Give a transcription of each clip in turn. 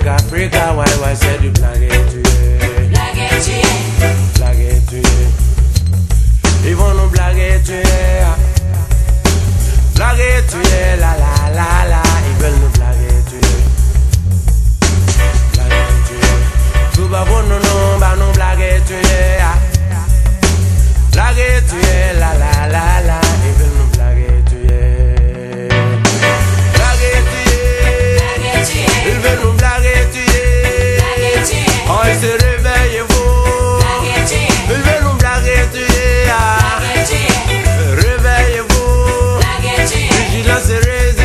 Africa, why c'est du blaguer tuer. Blaguer tuer. Ils vont nous blaguer tuer. Blaguer tuer, la la la la. Ils veulent nous blaguer tuer. Blaguer tuer. Tout va bon non, bah nous blaguer tuer. Blaguer tuer, la la la la. Ils veulent nous blaguer tuer. Blaguer tuer. Ils veulent nous blaguer tuer. Oh, ils se réveillent, vous. Ils veulent nous blaguer tuer. Réveillez-vous. Vigilance et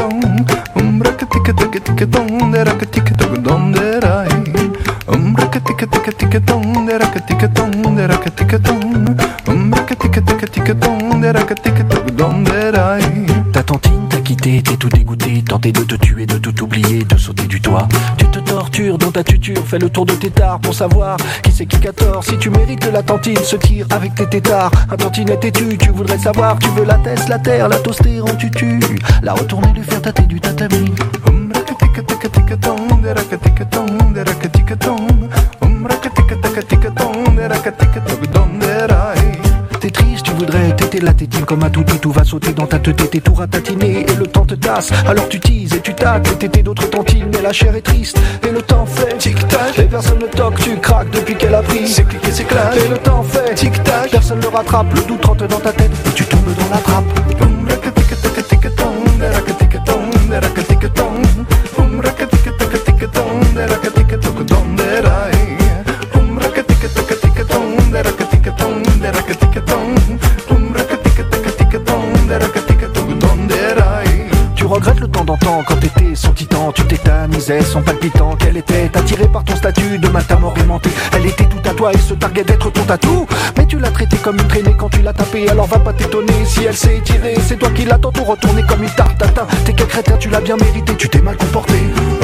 Ta tantine t'a quitté, t'es tout dégoûté, tenté de te tuer, de tout oublier, de sauter du toit. Tu te tortures dans ta tuture, fais le tour de tes tares pour savoir qui c'est qui a tort. Si tu mérites la tantine, se tire avec tes tétards. Un tantinet têtu, tu voudrais savoir, tu veux la teste, la terre, la toaster en tutu, la retourner, lui faire tâter du tatami. T'es triste, tu voudrais téter la tétine comme un toutou, tout va sauter dans ta tête, t'es tout ratatiné et le temps te tasse. Alors tu teases et tu tâtes et tétés d'autres tantines, mais la chair est triste et le temps fait tic-tac. Et personne ne toque, tu craques depuis qu'elle a pris. C'est cliqué, c'est claque. Et le temps fait tic-tac. Personne ne rattrape, le doute rentre dans ta tête et tu tombes dans la trappe. Tu regrettes le temps d'antan quand t'étais son titan. Tu tétanisais son palpitant. Qu'elle était attirée par ton statut de matin mort aimanté. Elle était tout à toi et se targuait d'être ton tatou. Mais tu l'as traitée comme une traînée quand tu l'as tapée. Alors va pas t'étonner si elle s'est tirée. C'est toi qui l'as tantôt retournée comme une tarte tatin. T'es quel crétin, tu l'as bien mérité, tu t'es mal comporté.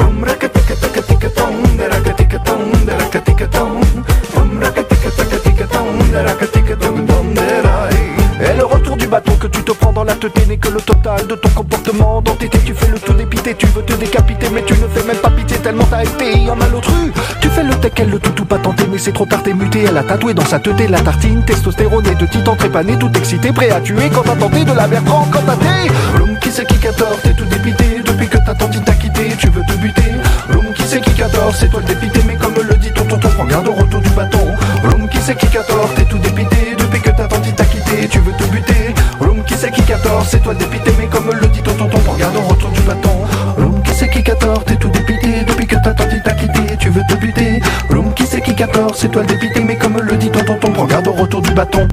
Et le retour du bâton que tu te prends dans la tête n'est que le total de ton comportement. Dans tes têtes tu fais le tout dépité, tu veux te décapiter, mais tu ne fais même pas pitié tellement t'as été en malotru. Tu fais le tech, elle le tout pas tenté, mais c'est trop tard, t'es muté. Elle a tatoué dans sa teuté la tartine, testostérone et de titan trépané, tout excité, prêt à tuer quand t'as tenté de la Bertrand, quand t'as t'es. L'homme qui sait qui a tort, t'es tout dépité, depuis que ta tantine t'a quitté, tu veux te buter. L'homme qui sait qui a tort, c'est toi le dépité, mais comme le dit ton tonton, prends garde au retour du bâton. L'homme qui sait qui a tort, t'es tout dépité, depuis que ta tantine t'a quitté, tu veux te buter. L'homme qui sait qui a tort, c'est toi le dépité, mais comme le dit ton tonton, prends garde au retour du bâton. L'homme qui sait qui a tort, t'es tout dépité, depuis que ta tantine t'a quitté, tu veux te buter. L'homme qui sait qui a tort, c'est toi le dépité, mais comme le dit ton tonton, prends garde au retour du bâton.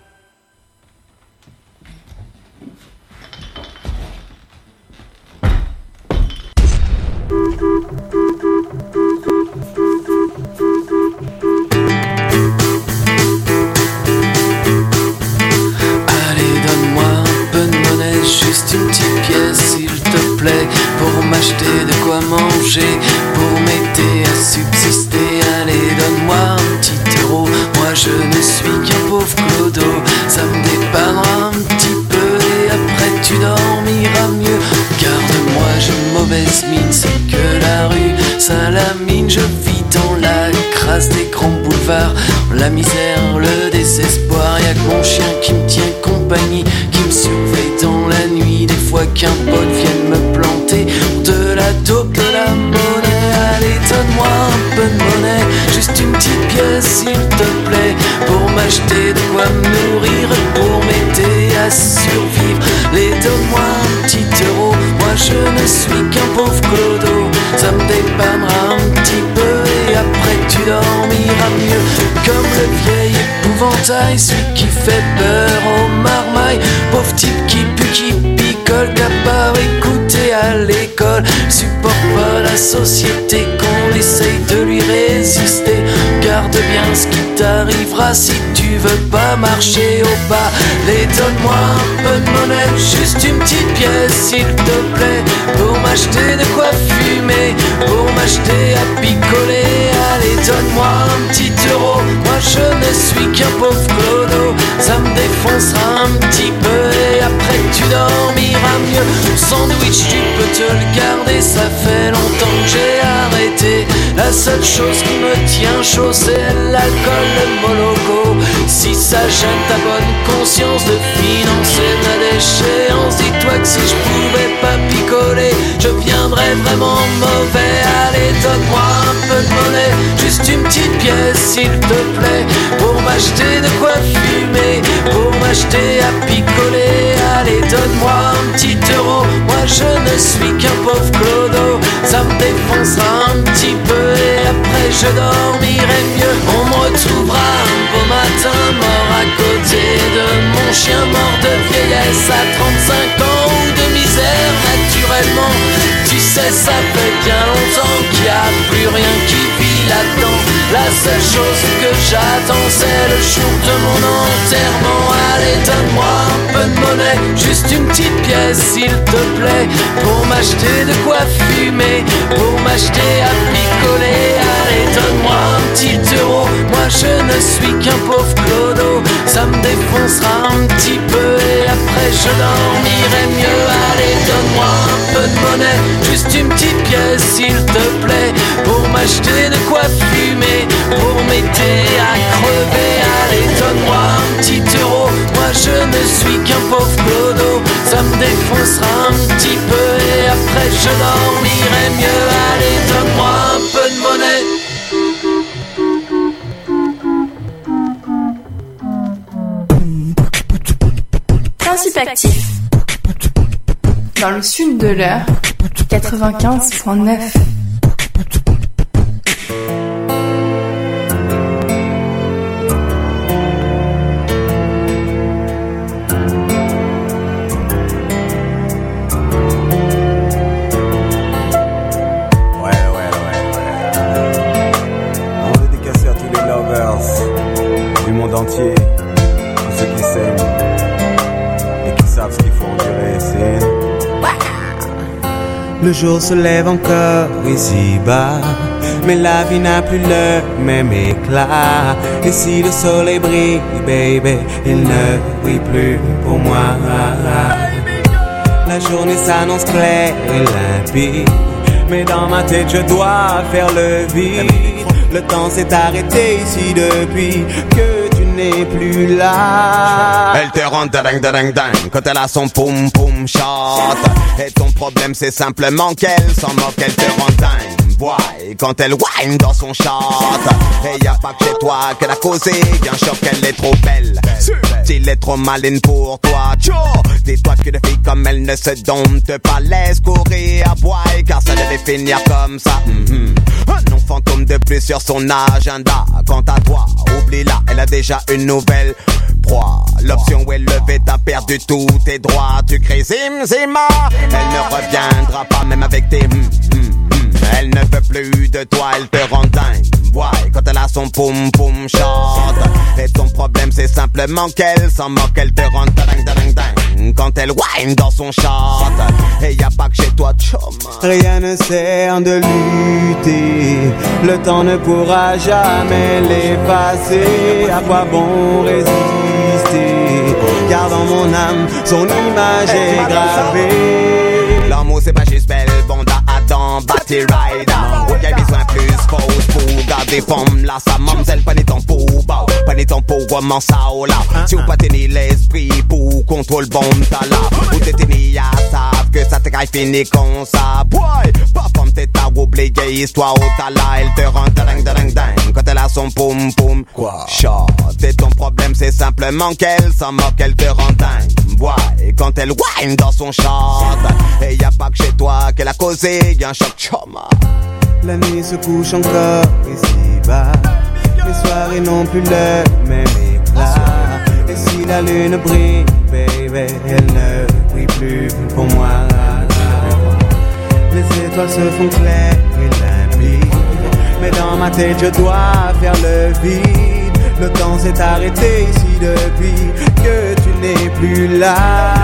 Pour m'acheter de quoi manger, pour m'aider à subsister. Allez, donne-moi un petit euro, moi je ne suis qu'un pauvre clodo. Ça me dépannera un petit peu et après tu dormiras mieux. Garde-moi, j'ai une mauvaise mine, c'est que la rue Salamine. Je vis dans la crasse des grands boulevards, la misère, le désespoir. Y'a que mon chien qui me tient compagnie, qui me surveille dans la nuit. Des fois qu'un pote vienne me planter de la taupe, de la monnaie. Allez, donne-moi un peu de monnaie, juste une petite pièce s'il te plaît, pour m'acheter de quoi me nourrir, pour m'aider à survivre. Les donne-moi un petit euro, moi je ne suis qu'un pauvre clodo. Ça me dépannera un petit peu et après tu dormiras mieux. Comme le vieil épouvantail, celui qui fait peur aux marmailles. Pauvre type qui pue, qui picole, qu'à part écouter à l'école. Supporte pas la société, qu'on essaye de lui résister. Garde bien ce qui t'arrivera si tu veux pas marcher au pas. Les donne-moi un peu de monnaie, juste une petite pièce s'il te plaît, pour m'acheter de quoi fumer, pour m'acheter à picoler. Allez, donne-moi un petit euro, moi je ne suis qu'un pauvre clodo. Ça me défoncera un petit peu et après tu dormiras mieux. Ton sandwich tu peux te le garder, ça fait longtemps que j'ai arrêté. La seule chose qui me tient chaud c'est l'alcool, le moloko. Si ça gêne ta bonne conscience de financer ta déchéance, dis-toi que si je pouvais pas picoler, je viendrais vraiment mauvais. Allez, donne-moi un peu de monnaie, juste une petite pièce s'il te plaît, pour m'acheter de quoi fumer, pour m'acheter à picoler. Allez, donne-moi un petit euro, moi je ne suis qu'un pauvre clodo. Ça me défoncera un petit peu et après je dormirai mieux. On me retrouvera un beau matin mort à côté de mon chien, mort de vieillesse à 35 ans ou de misère naturelle. naturellement. Tu sais, ça fait bien longtemps qu'il n'y a plus rien qui vit là-dedans. La seule chose que j'attends, c'est le jour de mon enterrement. Allez, donne-moi un peu de monnaie, juste une petite pièce s'il te plaît, pour m'acheter de quoi fumer, pour m'acheter à picoler. Allez, donne-moi un petit euro, moi je ne suis qu'un pauvre clodo. Ça me défoncera un petit peu et après je dormirai mieux. Allez, donne-moi un peu de monnaie, juste une petite pièce s'il te plaît, pour m'acheter de quoi fumer, pour m'aider à crever. Allez, donne-moi un petit euro, moi je ne suis qu'un pauvre clodo. Ça me défoncera un petit peu et après je dormirai mieux. Allez, donne-moi un peu de monnaie. Principe actif. Dans le sud de l'heure, 95.9. Entier, tous ceux qui s'aiment et qui savent ce qu'il faut endurer, c'est le jour se lève encore ici-bas, mais la vie n'a plus le même éclat. Et si le soleil brille, baby, il ne brille plus pour moi. La journée s'annonce claire et limpide, mais dans ma tête je dois faire le vide. Le temps s'est arrêté ici depuis que n'est plus là. Elle te rend ding quand elle a son poum poum shot. Et ton problème c'est simplement qu'elle s'en moque, elle te rend dingue. Boy, quand elle whine dans son shot. Et y'a pas que chez toi qu'elle a causé un choc, elle est trop belle. S'il est trop maline pour toi, tcho. Dis-toi que de filles comme elle ne se domptent pas, laisse courir à boy, car ça devait finir comme ça. Un nom fantôme de plus sur son agenda. Quant à toi, oublie-la, elle a déjà une nouvelle proie. L'option où elle levait, t'as perdu tous tes droits. Tu crées Zima, elle ne reviendra pas même avec tes Elle ne veut plus de toi, elle te rend dingue. Ouais, quand elle a son poum poum shot. Et ton problème c'est simplement qu'elle s'en moque, elle te rend ding. Quand elle whine dans son shot. Et y'a pas que chez toi, choma. Rien ne sert de lutter, le temps ne pourra jamais l'effacer. À quoi bon résister? Car dans mon âme, son image est gravée. L'amour c'est pas juste belle, bonda Adam, Batty Rider. Il y a besoin plus fausse pour garder forme là, sa mamzelle, pas ni ton pour bao, pas ni ton pour comment ça ou là. Si vous pas tenir l'esprit pour contrôle bon tala, ou t'es ni à savent que ça te caille fini comme ça. Boy, pas comme t'es à oublier histoire au tala, elle te rend ding quand elle a son poum poum shot. Et ton problème c'est simplement qu'elle s'en moque, elle te rend dingue. Boy, quand elle whine dans son shot. Et y'a pas que chez toi qu'elle a causé, y'a un choc choma. La nuit se couche encore ici-bas, les soirées n'ont plus le même éclat. Et si la lune brille, baby, elle ne brille plus pour moi. Les étoiles se font claires et limpides, mais dans ma tête je dois faire le vide. Le temps s'est arrêté ici depuis que tu n'es plus là.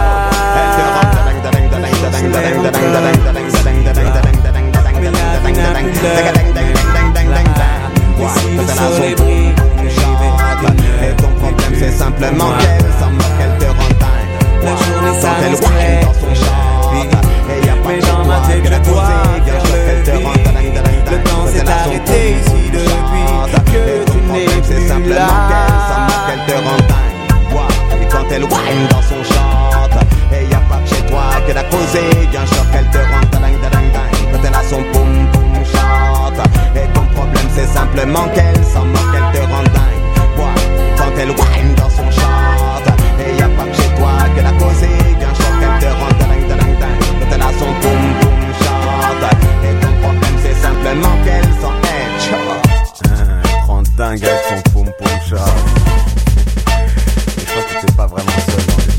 Et ton problème c'est simplement qu'elle s'en moque, elle te rend dingue. La journée s'annonce claire dans son shot. Et y'a pas mais dans ma tête je dois faire le vide. Le temps s'est arrêté ici depuis que tu n'es plus là. Elle te rend dingue. Et quand elle whine dans son shot. Et y'a pas que chez toi qu'elle a causé un choc, elle te rend dingue. Quand elle a son poum poum shot. Et ton problème c'est simplement qu'elle s'en moque, elle te rend dingue. Quand elle whine dans son shot. Et y'a pas que chez toi qu'elle a causé un choc, elle te rend dingue. Quand elle a son poum poum shot. Et ton problème c'est simplement qu'elle s'en dingue avec son poum poum chat. Je crois que t'es pas vraiment seul dans les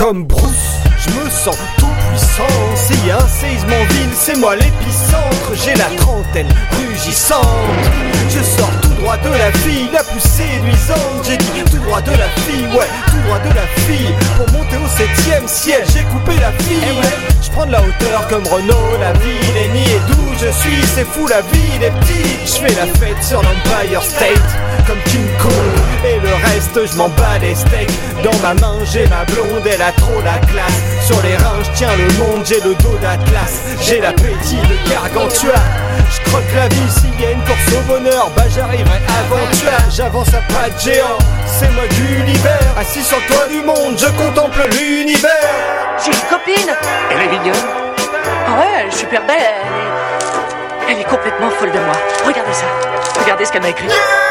Comme Bruce, je me sens tout puissant. S'il y a un séisme en ville, c'est moi l'épicentre. J'ai la trentaine rugissante. Je sors tout droit de la fille la plus séduisante. J'ai dit tout droit de la fille, ouais, tout droit de la fille. Pour monter au 7e ciel, j'ai coupé la fille. Je prends de la hauteur comme Renault, la ville est niée d'où je suis, c'est fou la vie des petits. Je fais la fête sur l'Empire State comme King Kong. Et le reste je m'en bats les steaks. Dans ma main j'ai ma blonde, elle a trop la classe. Sur les reins je tiens le monde, j'ai le dos d'Atlas. J'ai l'appétit de Gargantua. Je croque la vie, s'il y a une course au bonheur, bah j'arriverai avant toi. J'avance à pas de géant, c'est moi Gulliver. Assis sur le toit du monde, je contemple l'univers. J'ai une copine. Elle est mignonne. Ah ouais, elle est super belle. Elle est complètement folle de moi. Regardez ça. Regardez ce qu'elle m'a écrit.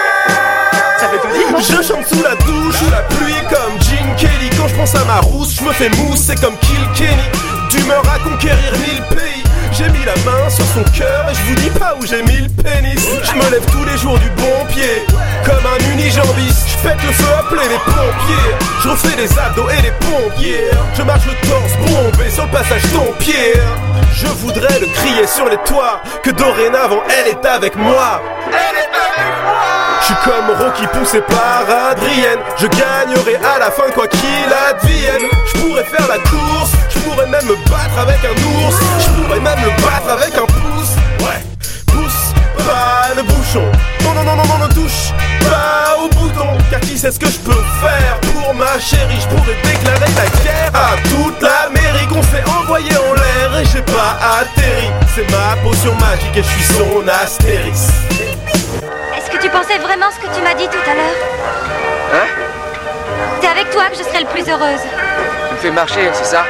Ça fait tout dire, non? Je chante sous la douche, sous la pluie comme Gene Kelly. Quand je pense à ma rousse, je me fais mousse, c'est comme Kill Kenny. D'humeur à conquérir 1000 pays. J'ai mis la main sur son cœur et je vous dis pas où j'ai mis le pénis. Je me lève tous les jours du bon pied, comme un unijambiste. Je pète le feu, appelez les pompiers. Je refais des abdos et des pompiers. Je marche le torse bombé sur le passage Dompierre. Je voudrais le crier sur les toits, que dorénavant elle est avec moi. Elle est avec moi. Je suis comme Rocky poussé par Adrienne. Je gagnerai à la fin quoi qu'il advienne. Je pourrais faire la course, je pourrais même me battre avec un ours. Je pourrais même me battre avec un pouce. Ouais, pousse pas le bouchon. Non, non, non, non, non, ne touche pas au bouton. Car qui sait ce que je peux faire pour ma chérie? Je pourrais déclarer la guerre à toute l'Amérique. On s'est envoyé en l'air et j'ai pas atterri. C'est ma potion magique et je suis son Astérix. Est-ce que tu pensais vraiment ce que tu m'as dit tout à l'heure? Hein? C'est avec toi que je serai le plus heureuse. Tu me fais marcher, c'est ça?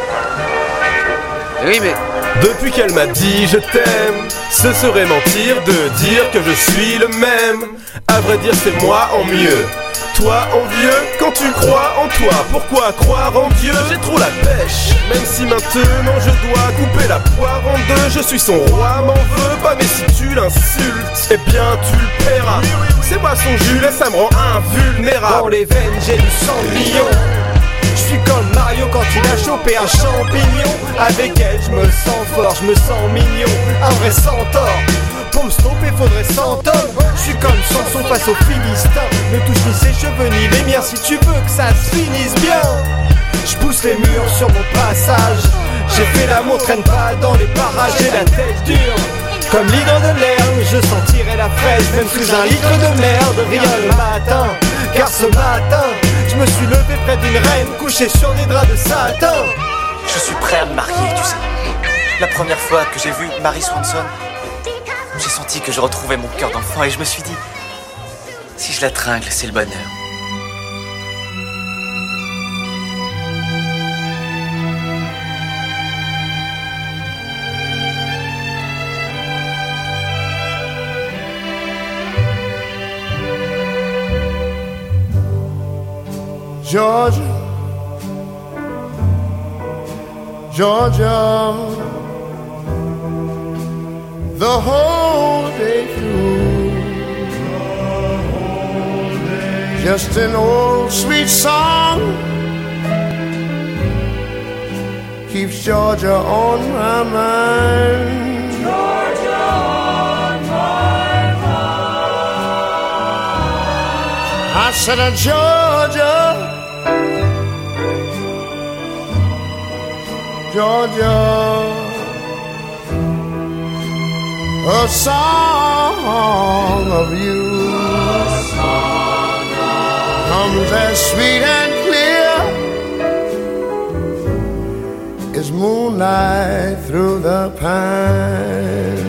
Oui, mais... Depuis qu'elle m'a dit je t'aime, ce serait mentir de dire que je suis le même. À vrai dire c'est moi en mieux. Toi envieux, quand tu crois en toi, pourquoi croire en Dieu? J'ai trop la pêche, même si maintenant je dois couper la poire en deux. Je suis son roi, m'en veux pas, mais si tu l'insultes, eh bien tu le paieras. C'est moi son Jules et ça me rend invulnérable. Dans les veines j'ai du sang de lion. Je suis comme Mario quand il a chopé un champignon. Avec elle je me sens fort, je me sens mignon. Un vrai centaure. Pour me stopper faudrait 100 hommes. Je suis comme Samson face aux Philistins. Ne touche ni ses cheveux ni les miens si tu veux que ça se finisse bien. Je pousse les murs sur mon passage. J'ai fait l'amour, traîne pas dans les parages. J'ai la tête dure comme l'hydre de l'herbe. Je sentirai la fraise même sous un litre de merde. Rien le matin, car ce matin je me suis levé près d'une reine couchée sur des draps de satin. Je suis prêt à me marier, tu sais. La première fois que j'ai vu Mary Swanson, j'ai senti que je retrouvais mon cœur d'enfant et je me suis dit, si je la tringle, c'est le bonheur. Georgia, Georgia, the whole day through, just an old sweet song keeps Georgia on my mind. Georgia on my mind. I said, Georgia, Georgia, a song of you comes as sweet and clear as moonlight through the pines.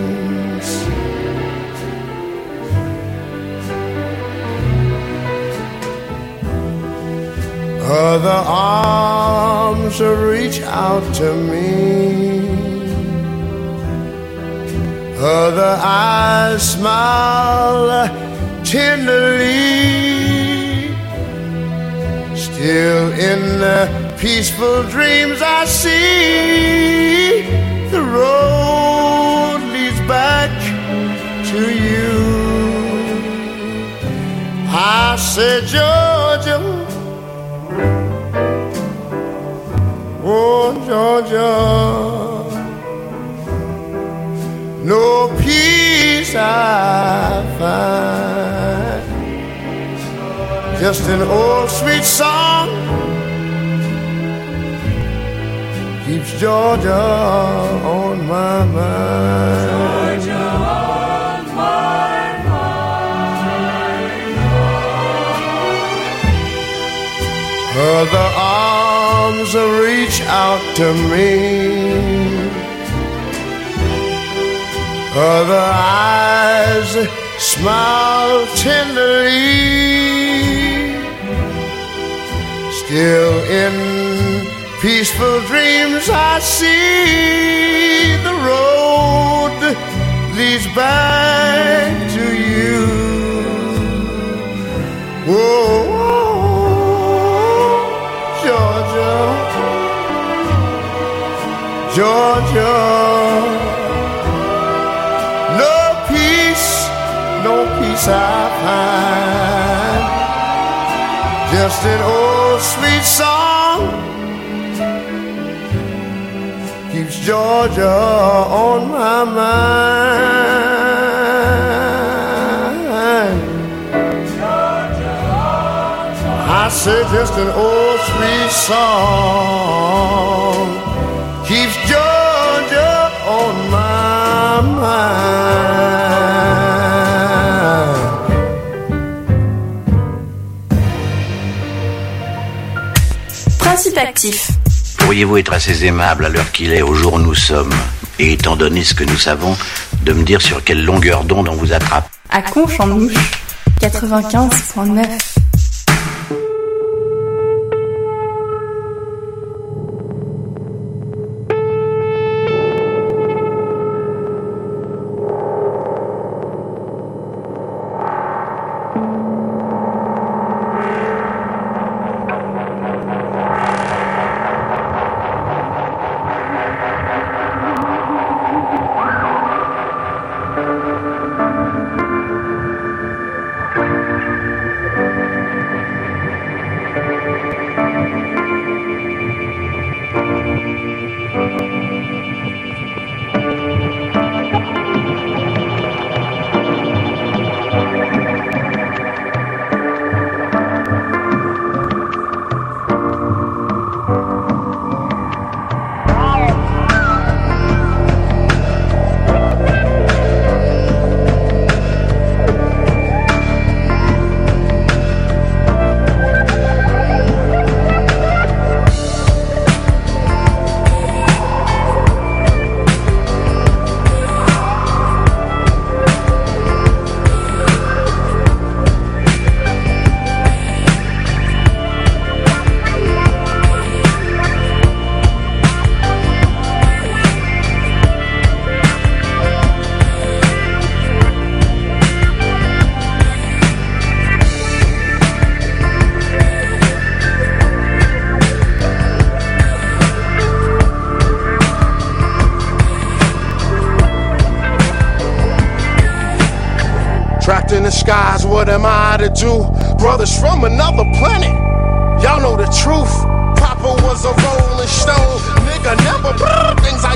Other arms reach out to me, other eyes smile tenderly. Still in the peaceful dreams I see, the road leads back to you. I said, Georgia, just an old sweet song keeps Georgia on my mind. Georgia on my mind. Her arms reach out to me, her eyes smile tenderly. Still in peaceful dreams I see the road leads back to you. Whoa, Georgia, Georgia. No peace I find, just an old sweet song keeps Georgia on my mind. Georgia on my I say just an old sweet song keeps Georgia on my mind. Principe actif. Pourriez-vous être assez aimable à l'heure qu'il est, au jour où nous sommes, et étant donné ce que nous savons, de me dire sur quelle longueur d'onde on vous attrape? À Conche-en-Ouche, 95.9. Trapped in the skies, what am I to do? Brothers from another planet, y'all know the truth. Papa was a rolling stone, nigga never things